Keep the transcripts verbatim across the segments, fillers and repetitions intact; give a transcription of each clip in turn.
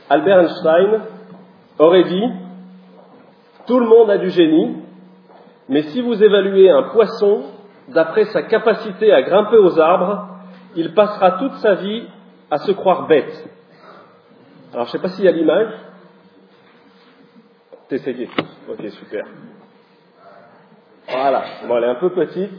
Albert Einstein aurait dit « Tout le monde a du génie, mais si vous évaluez un poisson d'après sa capacité à grimper aux arbres, il passera toute sa vie à se croire bête. » Alors, je ne sais pas s'il y a l'image. T'essayez. Ok, super. Voilà. Bon, elle est un peu petite.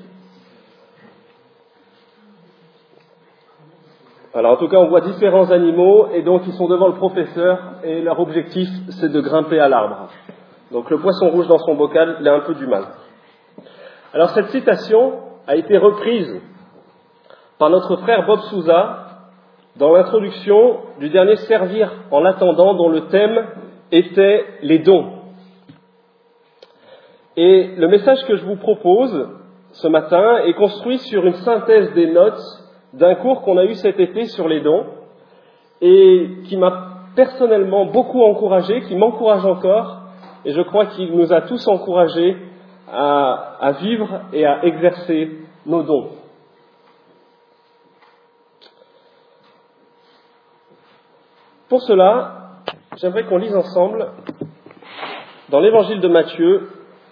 Alors, en tout cas, on voit différents animaux, et donc ils sont devant le professeur, et leur objectif, c'est de grimper à l'arbre. Donc, le poisson rouge dans son bocal, il a un peu du mal. Alors, cette citation a été reprise par notre frère Bob Souza dans l'introduction du dernier Servir en l'attendant, dont le thème était les dons. Et le message que je vous propose ce matin est construit sur une synthèse des notes d'un cours qu'on a eu cet été sur les dons et qui m'a personnellement beaucoup encouragé, qui m'encourage encore, et je crois qu'il nous a tous encouragés à, à vivre et à exercer nos dons. Pour cela, j'aimerais qu'on lise ensemble dans l'évangile de Matthieu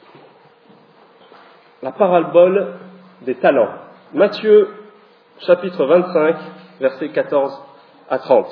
la parabole des talents. Matthieu, chapitre vingt-cinq, versets quatorze à trente.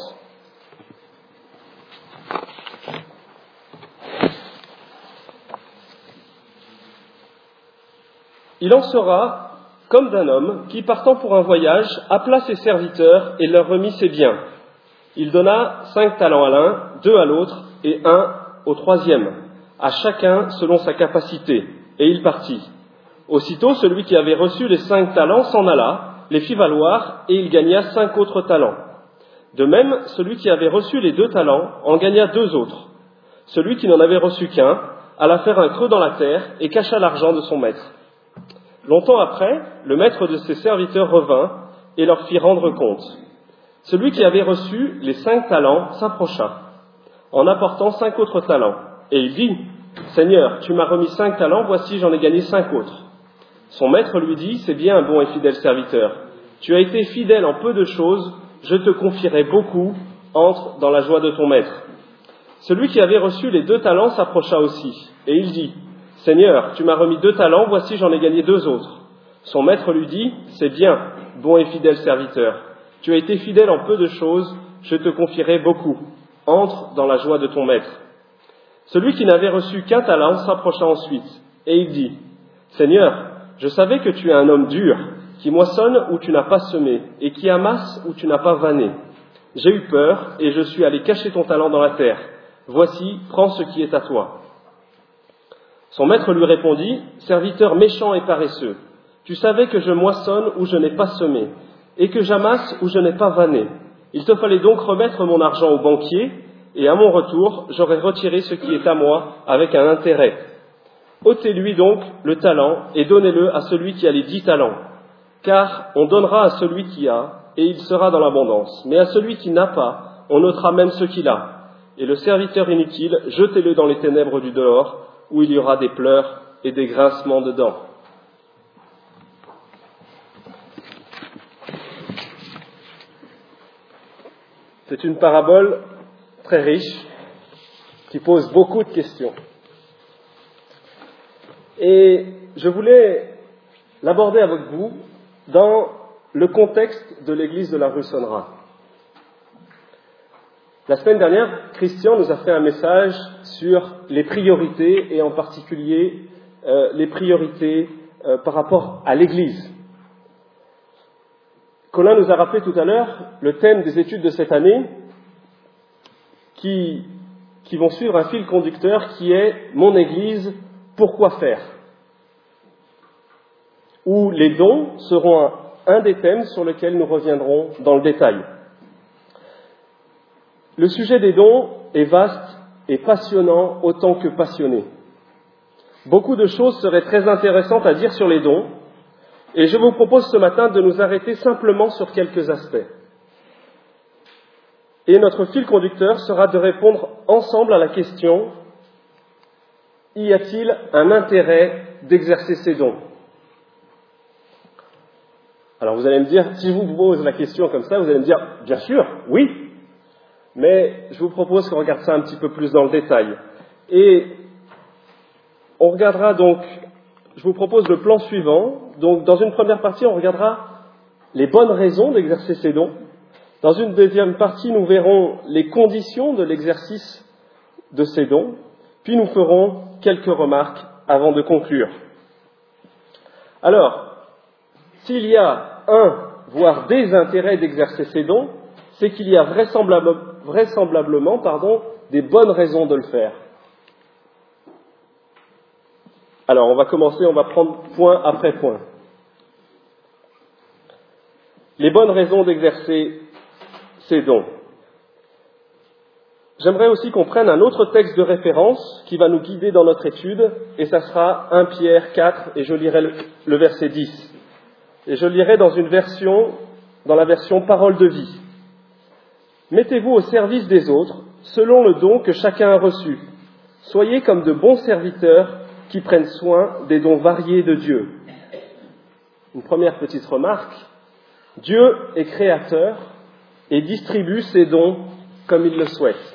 Il en sera comme d'un homme qui, partant pour un voyage, appela ses serviteurs et leur remit ses biens. Il donna cinq talents à l'un, deux à l'autre et un au troisième, à chacun selon sa capacité, et il partit. Aussitôt, celui qui avait reçu les cinq talents s'en alla, les fit valoir, et il gagna cinq autres talents. De même, celui qui avait reçu les deux talents en gagna deux autres. Celui qui n'en avait reçu qu'un alla faire un creux dans la terre et cacha l'argent de son maître. Longtemps après, le maître de ses serviteurs revint et leur fit rendre compte. Celui qui avait reçu les cinq talents s'approcha, en apportant cinq autres talents, et il dit « Seigneur, tu m'as remis cinq talents, voici j'en ai gagné cinq autres. » Son maître lui dit « C'est bien, bon et fidèle serviteur. Tu as été fidèle en peu de choses, je te confierai beaucoup, entre dans la joie de ton maître. » Celui qui avait reçu les deux talents s'approcha aussi, et il dit « Seigneur, tu m'as remis deux talents, voici j'en ai gagné deux autres. » Son maître lui dit « C'est bien, bon et fidèle serviteur. Tu as été fidèle en peu de choses, je te confierai beaucoup. Entre dans la joie de ton maître. » Celui qui n'avait reçu qu'un talent s'approcha ensuite, et il dit « Seigneur, je savais que tu es un homme dur, qui moissonne où tu n'as pas semé, et qui amasse où tu n'as pas vanné. J'ai eu peur, et je suis allé cacher ton talent dans la terre. Voici, prends ce qui est à toi. » Son maître lui répondit « Serviteur méchant et paresseux, tu savais que je moissonne où je n'ai pas semé, et que j'amasse où je n'ai pas vanné. Il te fallait donc remettre mon argent au banquier, et à mon retour, j'aurais retiré ce qui est à moi avec un intérêt. Ôtez-lui donc le talent et donnez-le à celui qui a les dix talents, car on donnera à celui qui a, et il sera dans l'abondance. Mais à celui qui n'a pas, on ôtera même ce qu'il a. Et le serviteur inutile, jetez-le dans les ténèbres du dehors, où il y aura des pleurs et des grincements de dents. » C'est une parabole très riche qui pose beaucoup de questions. Et je voulais l'aborder avec vous dans le contexte de l'église de la rue Sonnera. La semaine dernière, Christian nous a fait un message sur les priorités et en particulier euh, les priorités euh, par rapport à l'église. Colin nous a rappelé tout à l'heure le thème des études de cette année qui, qui vont suivre un fil conducteur qui est « Mon Église, pourquoi faire ?» où les dons seront un, un des thèmes sur lesquels nous reviendrons dans le détail. Le sujet des dons est vaste et passionnant autant que passionné. Beaucoup de choses seraient très intéressantes à dire sur les dons, et je vous propose ce matin de nous arrêter simplement sur quelques aspects. Et notre fil conducteur sera de répondre ensemble à la question « Y a-t-il un intérêt d'exercer ces dons ?» Alors vous allez me dire, si je vous pose la question comme ça, vous allez me dire « Bien sûr, oui !» Mais je vous propose qu'on regarde ça un petit peu plus dans le détail. Et on regardera donc, je vous propose le plan suivant. Donc dans une première partie, on regardera les bonnes raisons d'exercer ces dons. Dans une deuxième partie, nous verrons les conditions de l'exercice de ces dons. Puis nous ferons quelques remarques avant de conclure. Alors, s'il y a un, voire des intérêts d'exercer ces dons, c'est qu'il y a vraisemblable, vraisemblablement pardon, des bonnes raisons de le faire. Alors, on va commencer, on va prendre point après point. Les bonnes raisons d'exercer ces dons. J'aimerais aussi qu'on prenne un autre texte de référence qui va nous guider dans notre étude, et ça sera premier Pierre quatre, et je lirai le, le verset dix. Et je lirai dans une version, dans la version Parole de vie. Mettez-vous au service des autres, selon le don que chacun a reçu. Soyez comme de bons serviteurs qui prennent soin des dons variés de Dieu. Une première petite remarque. Dieu est créateur et distribue ses dons comme il le souhaite.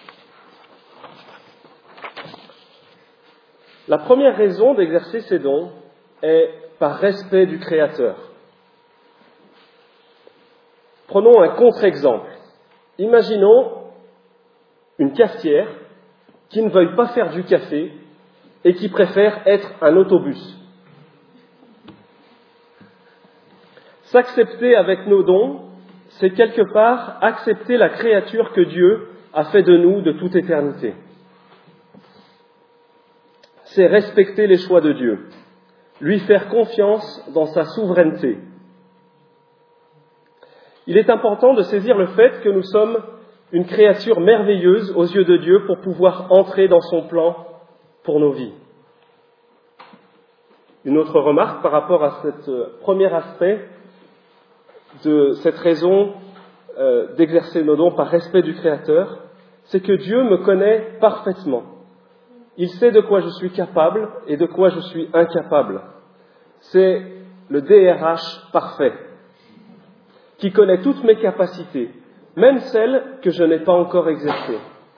La première raison d'exercer ces dons est par respect du Créateur. Prenons un contre-exemple. Imaginons une cafetière qui ne veuille pas faire du café et qui préfère être un autobus. S'accepter avec nos dons, c'est quelque part accepter la créature que Dieu a fait de nous de toute éternité. C'est respecter les choix de Dieu, lui faire confiance dans sa souveraineté. Il est important de saisir le fait que nous sommes une créature merveilleuse aux yeux de Dieu pour pouvoir entrer dans son plan pour nos vies. Une autre remarque par rapport à ce premier aspect de cette raison euh, d'exercer nos dons par respect du Créateur, c'est que Dieu me connaît parfaitement. Il sait de quoi je suis capable et de quoi je suis incapable. C'est le D R H parfait, qui connaît toutes mes capacités, même celles que je n'ai pas encore exercées.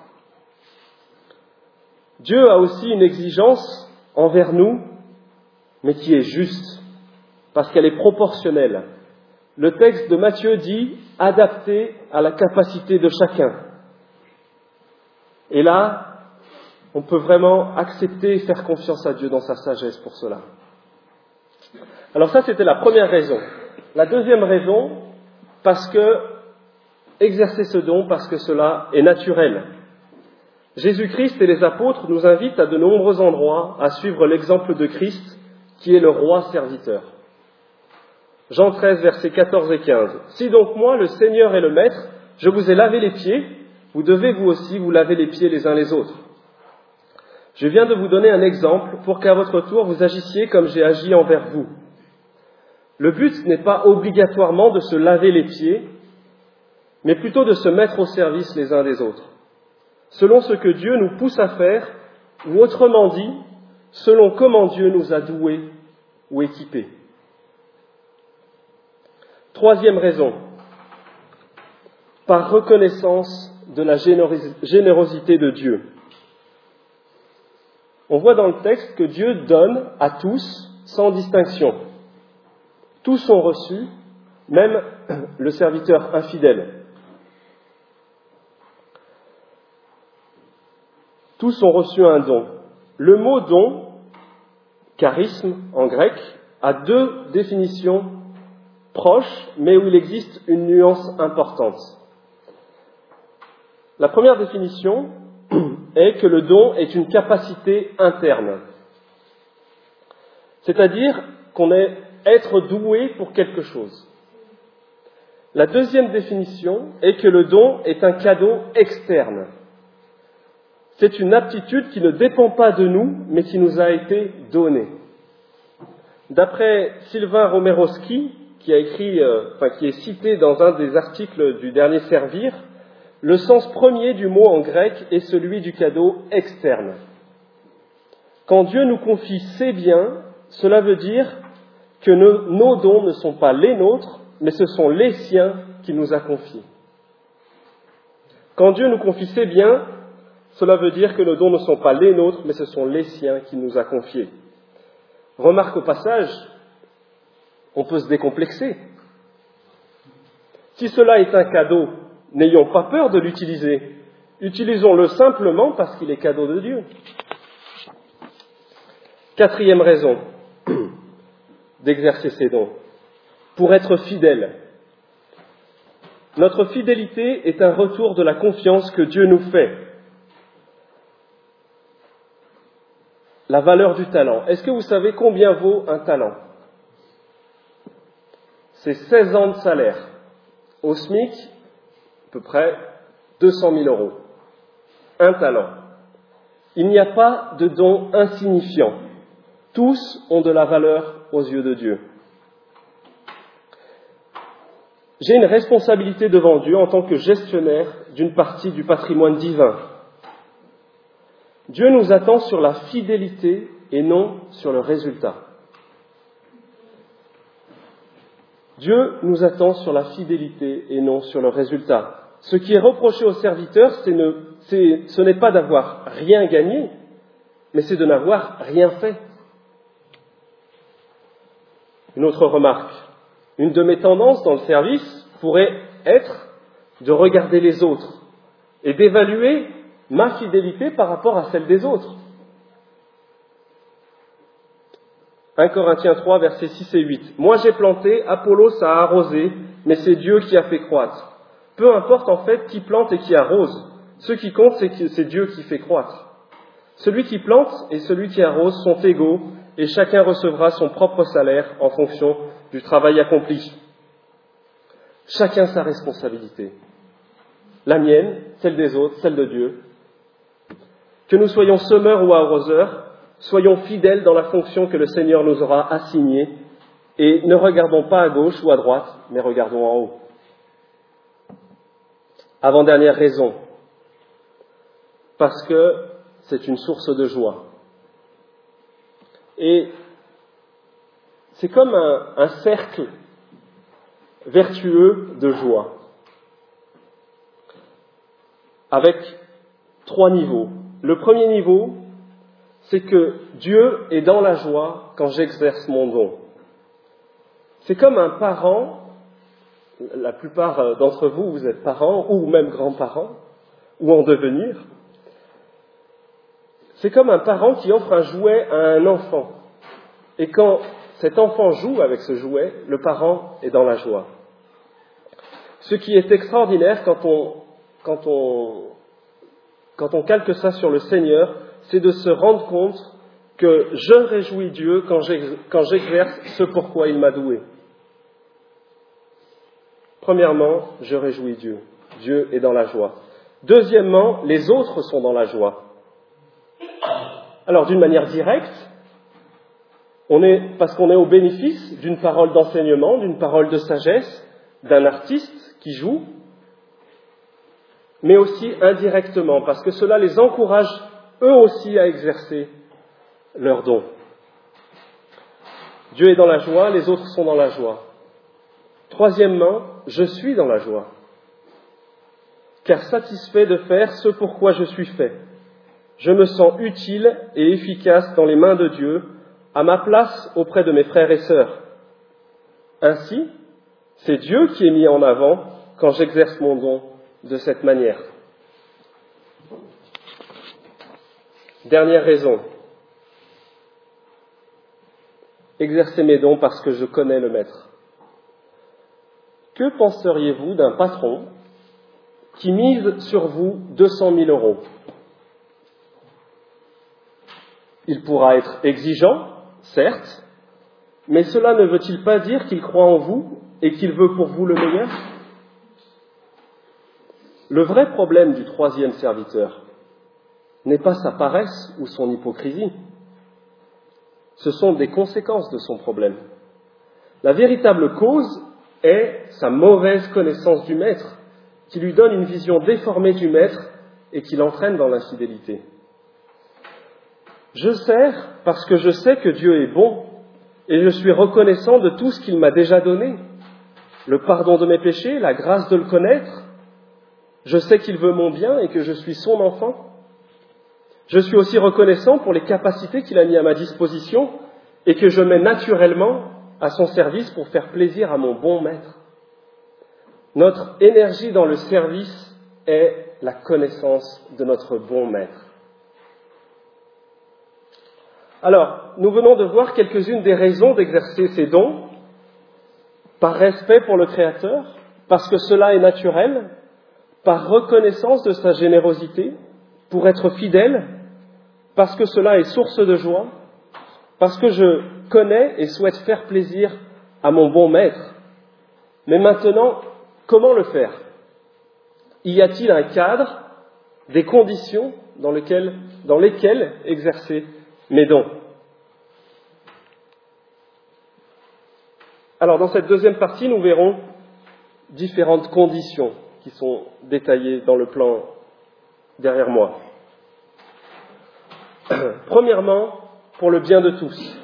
Dieu a aussi une exigence envers nous, mais qui est juste, parce qu'elle est proportionnelle. Le texte de Matthieu dit « adapté à la capacité de chacun ». Et là, on peut vraiment accepter et faire confiance à Dieu dans sa sagesse pour cela. Alors ça, c'était la première raison. La deuxième raison, parce que exercer ce don, parce que cela est naturel. Jésus-Christ et les apôtres nous invitent à de nombreux endroits à suivre l'exemple de Christ, qui est le roi serviteur. Jean treize, versets quatorze et quinze. « Si donc moi, le Seigneur et le Maître, je vous ai lavé les pieds, vous devez vous aussi vous laver les pieds les uns les autres. Je viens de vous donner un exemple pour qu'à votre tour vous agissiez comme j'ai agi envers vous. Le but n'est pas obligatoirement de se laver les pieds, mais plutôt de se mettre au service les uns des autres, selon ce que Dieu nous pousse à faire, ou autrement dit, selon comment Dieu nous a doués ou équipés. Troisième raison, par reconnaissance de la générosité de Dieu. On voit dans le texte que Dieu donne à tous sans distinction. Tous sont reçus, même le serviteur infidèle. Tous ont reçu un don. Le mot don, charisme en grec, a deux définitions proches, mais où il existe une nuance importante. La première définition est que le don est une capacité interne. C'est-à-dire qu'on est être doué pour quelque chose. La deuxième définition est que le don est un cadeau externe. C'est une aptitude qui ne dépend pas de nous, mais qui nous a été donnée. D'après Sylvain Romerowski, qui a écrit, euh, enfin, qui est cité dans un des articles du dernier Servir, le sens premier du mot en grec est celui du cadeau externe. Quand Dieu nous confie ses biens, cela veut dire que nos, nos dons ne sont pas les nôtres, mais ce sont les siens qu'il nous a confiés. Quand Dieu nous confie ses biens, cela veut dire que nos dons ne sont pas les nôtres, mais ce sont les siens qu'il nous a confiés. Remarque au passage, on peut se décomplexer. Si cela est un cadeau, n'ayons pas peur de l'utiliser. Utilisons-le simplement parce qu'il est cadeau de Dieu. Quatrième raison d'exercer ces dons, pour être fidèle. Notre fidélité est un retour de la confiance que Dieu nous fait. La valeur du talent. Est-ce que vous savez combien vaut un talent ? C'est seize ans de salaire. Au SMIC, à peu près deux cent mille euros. Un talent. Il n'y a pas de don insignifiant. Tous ont de la valeur aux yeux de Dieu. J'ai une responsabilité devant Dieu en tant que gestionnaire d'une partie du patrimoine divin. Dieu nous attend sur la fidélité et non sur le résultat. Dieu nous attend sur la fidélité et non sur le résultat. Ce qui est reproché aux serviteurs, c'est ne, c'est, ce n'est pas d'avoir rien gagné, mais c'est de n'avoir rien fait. Une autre remarque. Une de mes tendances dans le service pourrait être de regarder les autres et d'évaluer ma fidélité par rapport à celle des autres. un Corinthiens trois, versets six et huit. « Moi j'ai planté, Apollos a arrosé, mais c'est Dieu qui a fait croître. » Peu importe en fait qui plante et qui arrose. Ce qui compte, c'est que c'est Dieu qui fait croître. Celui qui plante et celui qui arrose sont égaux, et chacun recevra son propre salaire en fonction du travail accompli. Chacun sa responsabilité. La mienne, celle des autres, celle de Dieu. Que nous soyons semeurs ou arroseurs, soyons fidèles dans la fonction que le Seigneur nous aura assignée et ne regardons pas à gauche ou à droite, mais regardons en haut. Avant-dernière raison, parce que c'est une source de joie. Et c'est comme un, un cercle vertueux de joie, avec trois niveaux. Le premier niveau, c'est que Dieu est dans la joie quand j'exerce mon don. C'est comme un parent, la plupart d'entre vous, vous êtes parents ou même grands-parents, ou en devenir. C'est comme un parent qui offre un jouet à un enfant. Et quand cet enfant joue avec ce jouet, le parent est dans la joie. Ce qui est extraordinaire quand on, quand on, quand on calque ça sur le Seigneur, c'est de se rendre compte que je réjouis Dieu quand j'exerce ce pourquoi il m'a doué. Premièrement, je réjouis Dieu. Dieu est dans la joie. Deuxièmement, les autres sont dans la joie. Alors, d'une manière directe, on est, parce qu'on est au bénéfice d'une parole d'enseignement, d'une parole de sagesse, d'un artiste qui joue, mais aussi indirectement, parce que cela les encourage eux aussi à exercer leurs dons. Dieu est dans la joie, les autres sont dans la joie. Troisièmement, je suis dans la joie, car satisfait de faire ce pourquoi je suis fait. Je me sens utile et efficace dans les mains de Dieu, à ma place auprès de mes frères et sœurs. Ainsi, c'est Dieu qui est mis en avant quand j'exerce mon don de cette manière. Dernière raison. Exercer mes dons parce que je connais le Maître. Que penseriez-vous d'un patron qui mise sur vous deux cent mille euros ? Il pourra être exigeant, certes, mais cela ne veut-il pas dire qu'il croit en vous et qu'il veut pour vous le meilleur ? Le vrai problème du troisième serviteur n'est pas sa paresse ou son hypocrisie. Ce sont des conséquences de son problème. La véritable cause est sa mauvaise connaissance du Maître, qui lui donne une vision déformée du Maître et qui l'entraîne dans l'infidélité. Je sers parce que je sais que Dieu est bon et je suis reconnaissant de tout ce qu'il m'a déjà donné. Le pardon de mes péchés, la grâce de le connaître, Je sais qu'il veut mon bien et que je suis son enfant. Je suis aussi reconnaissant pour les capacités qu'il a mises à ma disposition et que je mets naturellement à son service pour faire plaisir à mon bon maître. Notre énergie dans le service est la connaissance de notre bon maître. Alors, nous venons de voir quelques-unes des raisons d'exercer ces dons, par respect pour le Créateur, parce que cela est naturel, par reconnaissance de sa générosité, pour être fidèle, parce que cela est source de joie, parce que je connais et souhaite faire plaisir à mon bon maître. Mais maintenant, comment le faire ? Y a-t-il un cadre, des conditions dans lesquelles, dans lesquelles exercer mes dons ? Alors, dans cette deuxième partie, nous verrons différentes conditions qui sont détaillées dans le plan derrière moi. Premièrement, pour le bien de tous.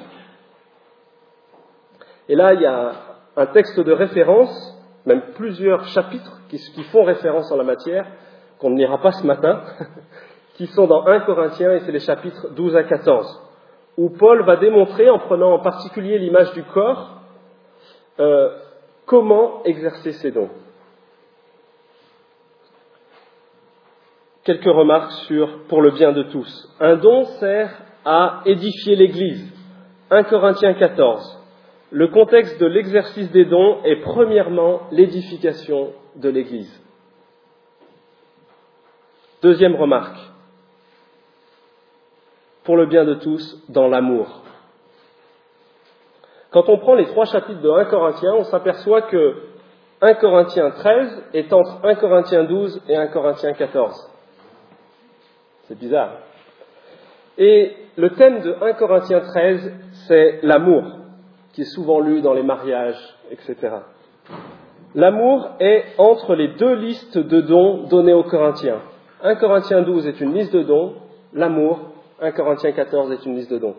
Et là, il y a un texte de référence, même plusieurs chapitres qui, qui font référence en la matière, qu'on ne lira pas ce matin, qui sont dans un Corinthiens, et c'est les chapitres douze à quatorze, où Paul va démontrer, en prenant en particulier l'image du corps, euh, comment exercer ses dons. Quelques remarques sur « pour le bien de tous ». Un don sert à édifier l'Église. un Corinthiens quatorze. Le contexte de l'exercice des dons est premièrement l'édification de l'Église. Deuxième remarque. Pour le bien de tous, dans l'amour. Quand on prend les trois chapitres de un Corinthiens, on s'aperçoit que un Corinthiens treize est entre un Corinthiens douze et un Corinthiens quatorze. C'est bizarre. Et le thème de un Corinthiens treize, c'est l'amour, qui est souvent lu dans les mariages, et cetera. L'amour est entre les deux listes de dons données aux Corinthiens. un Corinthiens douze est une liste de dons, l'amour, un Corinthiens quatorze est une liste de dons.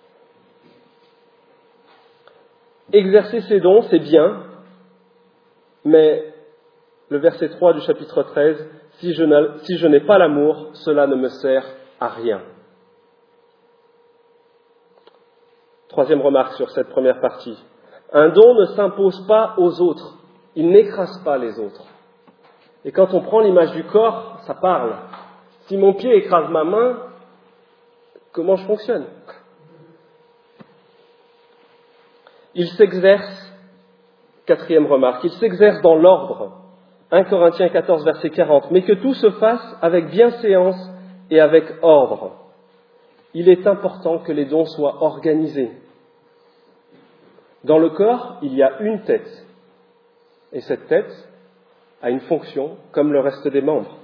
Exercer ces dons, c'est bien, mais le verset trois du chapitre treize, si je, n'ai, si je n'ai pas l'amour, cela ne me sert à rien. Troisième remarque sur cette première partie. Un don ne s'impose pas aux autres, il n'écrase pas les autres. Et quand on prend l'image du corps, ça parle. Si mon pied écrase ma main, comment je fonctionne ? Il s'exerce, quatrième remarque, il s'exerce dans l'ordre. un Corinthiens quatorze, verset quarante. Mais que tout se fasse avec bienséance et avec ordre. Il est important que les dons soient organisés. Dans le corps, il y a une tête. Et cette tête a une fonction comme le reste des membres.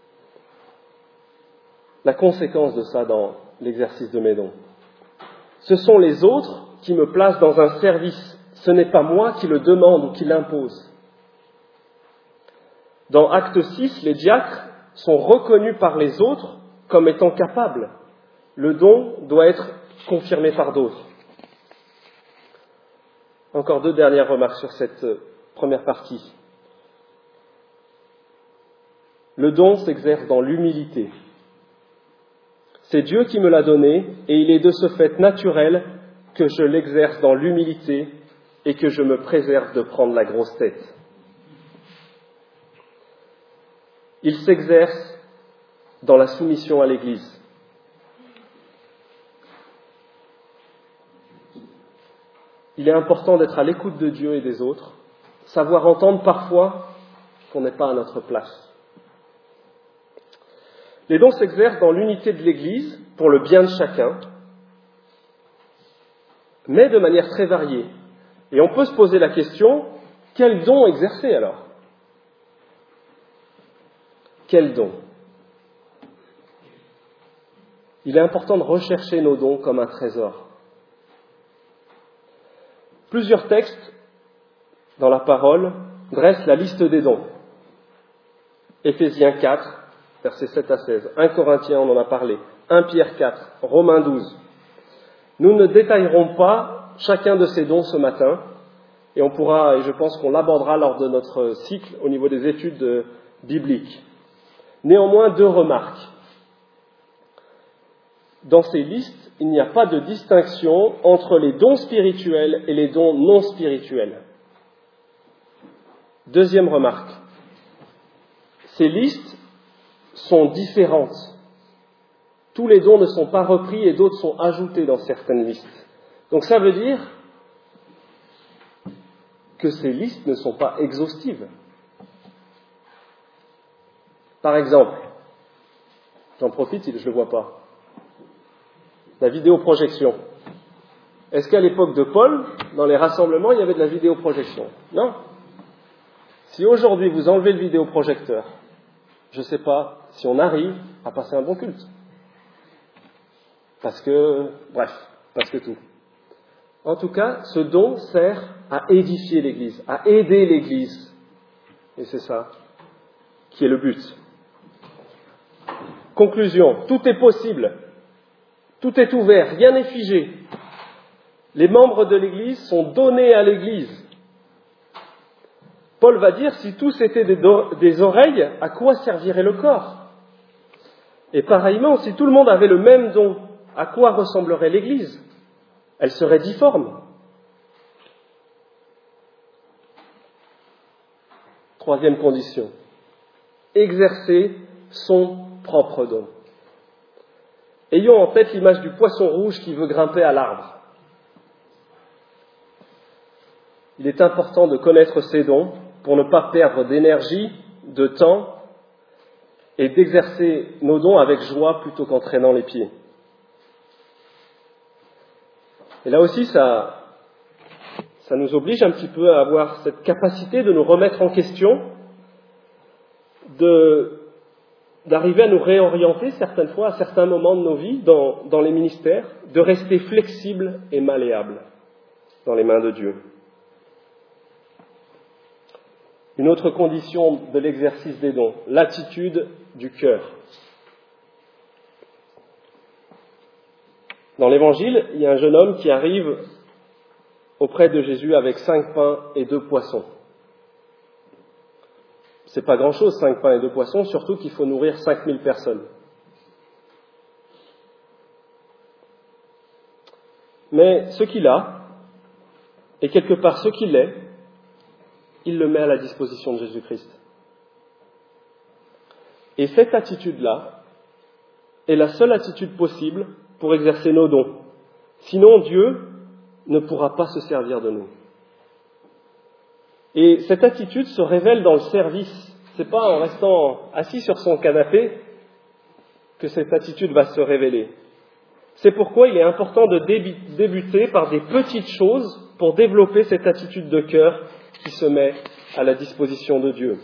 La conséquence de ça dans l'exercice de mes dons. Ce sont les autres qui me placent dans un service. Ce n'est pas moi qui le demande ou qui l'impose. Dans Acte six, les diacres sont reconnus par les autres comme étant capables. Le don doit être confirmé par d'autres. Encore deux dernières remarques sur cette première partie. Le don s'exerce dans l'humilité. C'est Dieu qui me l'a donné et il est de ce fait naturel que je l'exerce dans l'humilité et que je me préserve de prendre la grosse tête. Il s'exerce dans la soumission à l'Église. Il est important d'être à l'écoute de Dieu et des autres, savoir entendre parfois qu'on n'est pas à notre place. Les dons s'exercent dans l'unité de l'Église pour le bien de chacun, mais de manière très variée. Et on peut se poser la question, quel don exercer alors ? Quel don ? Il est important de rechercher nos dons comme un trésor. Plusieurs textes dans la parole dressent la liste des dons. Éphésiens quatre, versets sept à seize. un Corinthiens, on en a parlé. un Pierre quatre. Romains douze. Nous ne détaillerons pas chacun de ces dons ce matin. Et on pourra, et je pense qu'on l'abordera lors de notre cycle au niveau des études bibliques. Néanmoins, deux remarques. Dans ces listes, il n'y a pas de distinction entre les dons spirituels et les dons non spirituels. Deuxième remarque. Ces listes sont différentes. Tous les dons ne sont pas repris et d'autres sont ajoutés dans certaines listes. Donc ça veut dire que ces listes ne sont pas exhaustives. Par exemple, j'en profite, je ne le vois pas, la vidéoprojection. Est-ce qu'à l'époque de Paul, dans les rassemblements, il y avait de la vidéoprojection? Non. Si aujourd'hui vous enlevez le vidéoprojecteur, je ne sais pas si on arrive à passer un bon culte. Parce que, bref, parce que tout. En tout cas, ce don sert à édifier l'Église, à aider l'Église. Et c'est ça qui est le but. Conclusion, tout est possible. Tout est ouvert, rien n'est figé. Les membres de l'Église sont donnés à l'Église. Paul va dire, si tous étaient des, do- des oreilles, à quoi servirait le corps? Et pareillement, si tout le monde avait le même don, à quoi ressemblerait l'Église? Elle serait difforme. Troisième condition, exercer son propre don. Ayons en tête l'image du poisson rouge qui veut grimper à l'arbre. Il est important de connaître ses dons pour ne pas perdre d'énergie, de temps et d'exercer nos dons avec joie plutôt qu'en traînant les pieds. Et là aussi, ça, ça nous oblige un petit peu à avoir cette capacité de nous remettre en question, de, d'arriver à nous réorienter certaines fois, à certains moments de nos vies, dans, dans les ministères, de rester flexibles et malléables dans les mains de Dieu. Une autre condition de l'exercice des dons, l'attitude du cœur. Dans l'Évangile, il y a un jeune homme qui arrive auprès de Jésus avec cinq pains et deux poissons. C'est pas grand-chose, cinq pains et deux poissons, surtout qu'il faut nourrir cinq mille personnes. Mais ce qu'il a, et quelque part ce qu'il est, il le met à la disposition de Jésus-Christ. Et cette attitude-là est la seule attitude possible pour exercer nos dons. Sinon, Dieu ne pourra pas se servir de nous. Et cette attitude se révèle dans le service. Ce n'est pas en restant assis sur son canapé que cette attitude va se révéler. C'est pourquoi il est important de débuter par des petites choses pour développer cette attitude de cœur qui se met à la disposition de Dieu.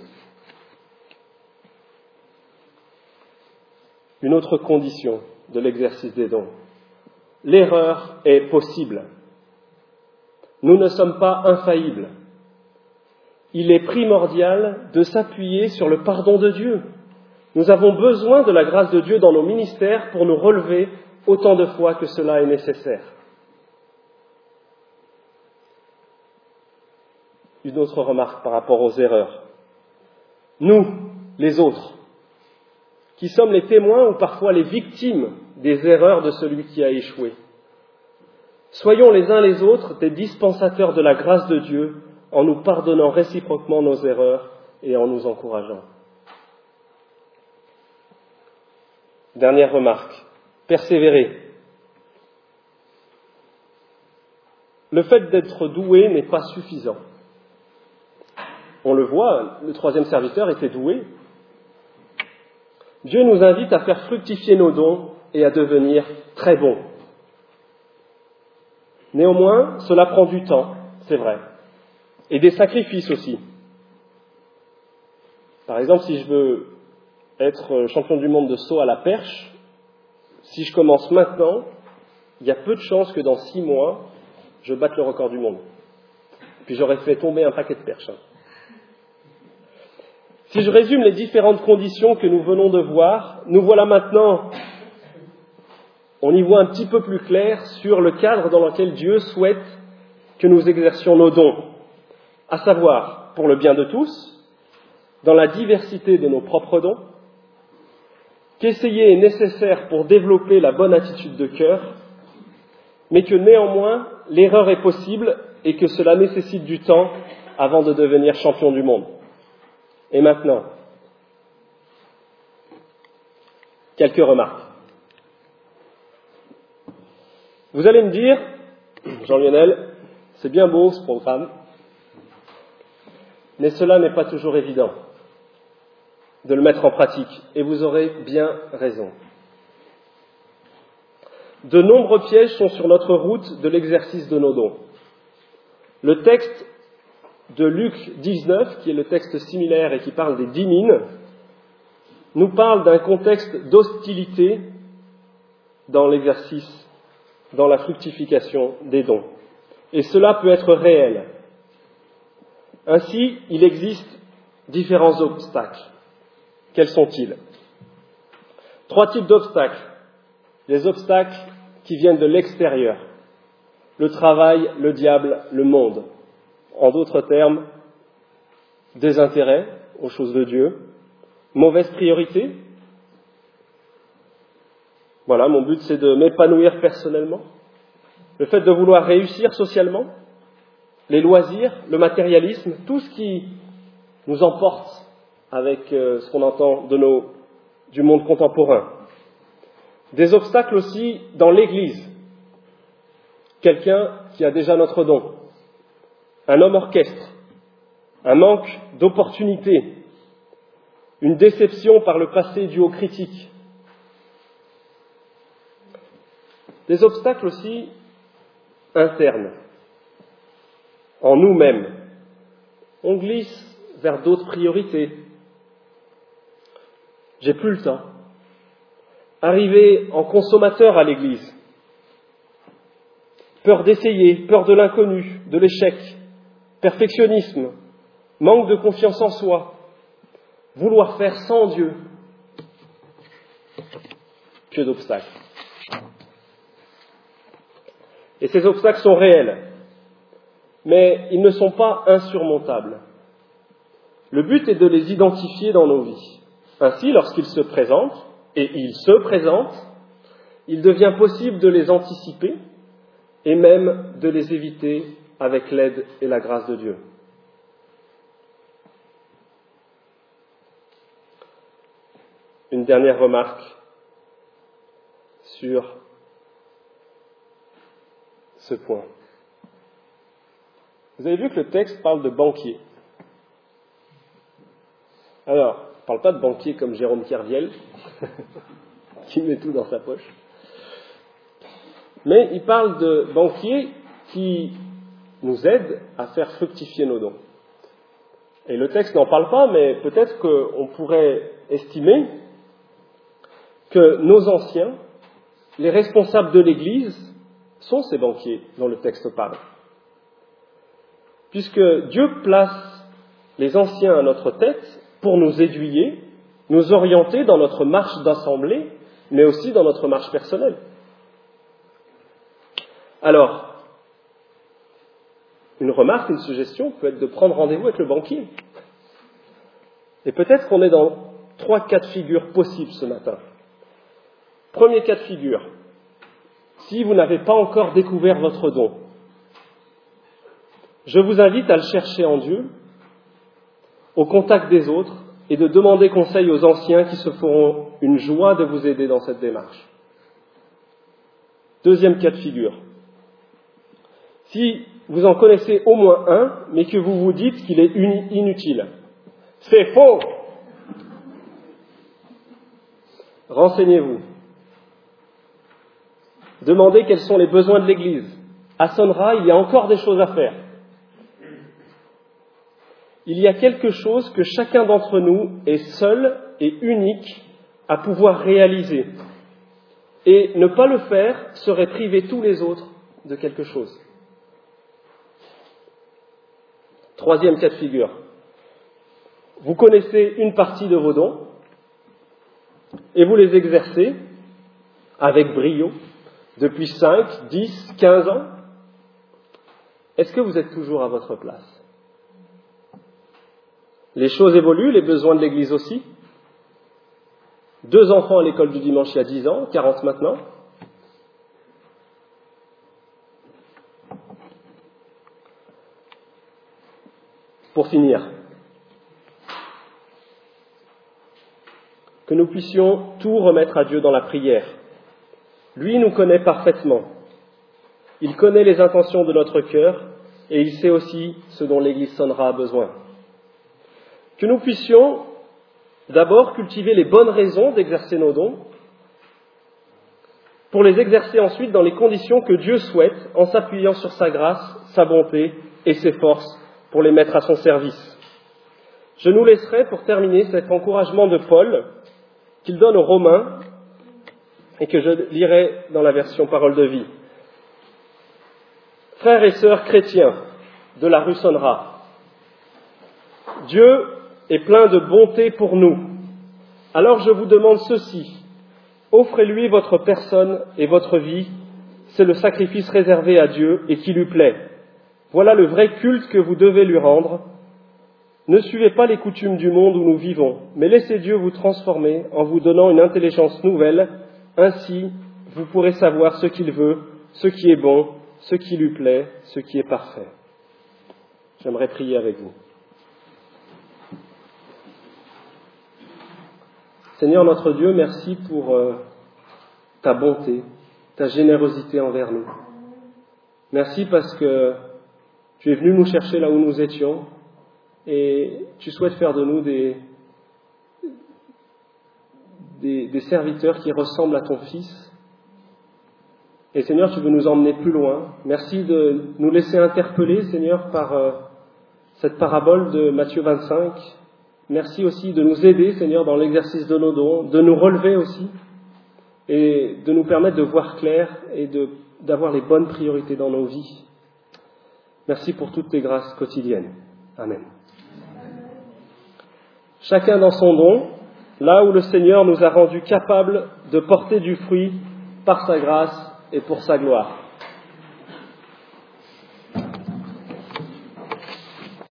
Une autre condition de l'exercice des dons. L'erreur est possible. Nous ne sommes pas infaillibles. Il est primordial de s'appuyer sur le pardon de Dieu. Nous avons besoin de la grâce de Dieu dans nos ministères pour nous relever autant de fois que cela est nécessaire. Une autre remarque par rapport aux erreurs. Nous, les autres, qui sommes les témoins ou parfois les victimes des erreurs de celui qui a échoué. Soyons les uns les autres des dispensateurs de la grâce de Dieu en nous pardonnant réciproquement nos erreurs et en nous encourageant. Dernière remarque, persévérer. Le fait d'être doué n'est pas suffisant. On le voit, le troisième serviteur était doué. Dieu nous invite à faire fructifier nos dons et à devenir très bons. Néanmoins, cela prend du temps, c'est vrai, et des sacrifices aussi. Par exemple, si je veux être champion du monde de saut à la perche, si je commence maintenant, il y a peu de chances que dans six mois, je batte le record du monde. Puis j'aurais fait tomber un paquet de perches. Si je résume les différentes conditions que nous venons de voir, nous voilà maintenant, on y voit un petit peu plus clair sur le cadre dans lequel Dieu souhaite que nous exercions nos dons, à savoir pour le bien de tous, dans la diversité de nos propres dons, qu'essayer est nécessaire pour développer la bonne attitude de cœur, mais que néanmoins l'erreur est possible et que cela nécessite du temps avant de devenir champion du monde. Et maintenant, quelques remarques. Vous allez me dire, Jean-Lionel, c'est bien beau ce programme, mais cela n'est pas toujours évident de le mettre en pratique, et vous aurez bien raison. De nombreux pièges sont sur notre route de l'exercice de nos dons. Le texte de Luc dix-neuf, qui est le texte similaire et qui parle des dix mines, nous parle d'un contexte d'hostilité dans l'exercice, dans la fructification des dons. Et cela peut être réel. Ainsi, il existe différents obstacles. Quels sont-ils ? Trois types d'obstacles. Les obstacles qui viennent de l'extérieur. Le travail, le diable, le monde. En d'autres termes, désintérêt aux choses de Dieu, mauvaise priorité. Voilà, mon but c'est de m'épanouir personnellement. Le fait de vouloir réussir socialement, les loisirs, le matérialisme, tout ce qui nous emporte avec euh, ce qu'on entend de nos, du monde contemporain. Des obstacles aussi dans l'Église. Quelqu'un qui a déjà notre don. Un homme orchestre. Un manque d'opportunités. Une déception par le passé due aux critiques. Des obstacles aussi internes. En nous-mêmes. On glisse vers d'autres priorités. J'ai plus le temps. Arriver en consommateur à l'église. Peur d'essayer, peur de l'inconnu, de l'échec, perfectionnisme, manque de confiance en soi, vouloir faire sans Dieu. Que d'obstacles. Et ces obstacles sont réels, mais ils ne sont pas insurmontables. Le but est de les identifier dans nos vies. Ainsi, lorsqu'ils se présentent, et ils se présentent, il devient possible de les anticiper et même de les éviter avec l'aide et la grâce de Dieu. Une dernière remarque sur ce point. Vous avez vu que le texte parle de banquier. Alors, il ne parle pas de banquier comme Jérôme Kerviel, qui met tout dans sa poche. Mais il parle de banquier qui nous aide à faire fructifier nos dons. Et le texte n'en parle pas, mais peut-être qu'on pourrait estimer que nos anciens, les responsables de l'Église, sont ces banquiers dont le texte parle. Puisque Dieu place les anciens à notre tête pour nous aiguiller, nous orienter dans notre marche d'assemblée, mais aussi dans notre marche personnelle. Alors, une remarque, une suggestion peut être de prendre rendez-vous avec le banquier. Et peut-être qu'on est dans trois cas de figure possibles ce matin. Premier cas de figure, si vous n'avez pas encore découvert votre don, je vous invite à le chercher en Dieu, au contact des autres, et de demander conseil aux anciens qui se feront une joie de vous aider dans cette démarche. Deuxième cas de figure. Si vous en connaissez au moins un, mais que vous vous dites qu'il est inutile. C'est faux! Renseignez-vous. Demandez quels sont les besoins de l'Église. À Sonra, il y a encore des choses à faire. Il y a quelque chose que chacun d'entre nous est seul et unique à pouvoir réaliser. Et ne pas le faire serait priver tous les autres de quelque chose. Troisième cas de figure. Vous connaissez une partie de vos dons et vous les exercez avec brio depuis cinq, dix, quinze ans. Est-ce que vous êtes toujours à votre place ? Les choses évoluent, les besoins de l'Église aussi. deux enfants à l'école du dimanche il y a dix ans, quarante maintenant. Pour finir, que nous puissions tout remettre à Dieu dans la prière. Lui nous connaît parfaitement. Il connaît les intentions de notre cœur et il sait aussi ce dont l'Église sonnera a besoin. Que nous puissions d'abord cultiver les bonnes raisons d'exercer nos dons, pour les exercer ensuite dans les conditions que Dieu souhaite, en s'appuyant sur sa grâce, sa bonté et ses forces pour les mettre à son service. Je nous laisserai pour terminer cet encouragement de Paul qu'il donne aux Romains et que je lirai dans la version Parole de vie. Frères et sœurs chrétiens de la rue Sonnera, Dieu est plein de bonté pour nous. Alors je vous demande ceci, offrez-lui votre personne et votre vie, c'est le sacrifice réservé à Dieu et qui lui plaît. Voilà le vrai culte que vous devez lui rendre. Ne suivez pas les coutumes du monde où nous vivons, mais laissez Dieu vous transformer en vous donnant une intelligence nouvelle. Ainsi, vous pourrez savoir ce qu'il veut, ce qui est bon, ce qui lui plaît, ce qui est parfait. J'aimerais prier avec vous. Seigneur notre Dieu, merci pour euh, ta bonté, ta générosité envers nous. Merci parce que tu es venu nous chercher là où nous étions et tu souhaites faire de nous des, des, des serviteurs qui ressemblent à ton Fils. Et Seigneur, tu veux nous emmener plus loin. Merci de nous laisser interpeller, Seigneur, par euh, cette parabole de Matthieu vingt-cinq. Merci aussi de nous aider, Seigneur, dans l'exercice de nos dons, de nous relever aussi et de nous permettre de voir clair et de, d'avoir les bonnes priorités dans nos vies. Merci pour toutes tes grâces quotidiennes. Amen. Chacun dans son don, là où le Seigneur nous a rendus capables de porter du fruit par sa grâce et pour sa gloire.